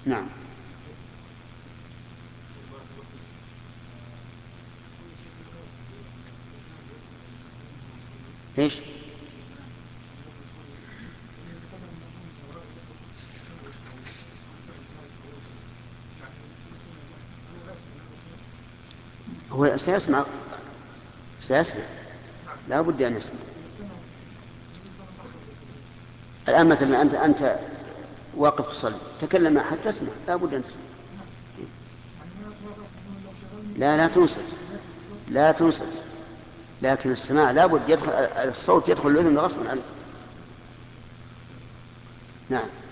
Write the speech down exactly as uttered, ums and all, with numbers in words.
نعم. ايش؟ هو سيسمع، سيسمع، لا بد أن يسمع. الآن مثلا أنت أنت واقف تصلي، تكلم مع أحد تسمع، لا بد أن تسمع. لا لا تنصت، لا تنصت، لكن السماع لا بد يدخل الصوت، يدخل الأذن غصبا عنك. نعم.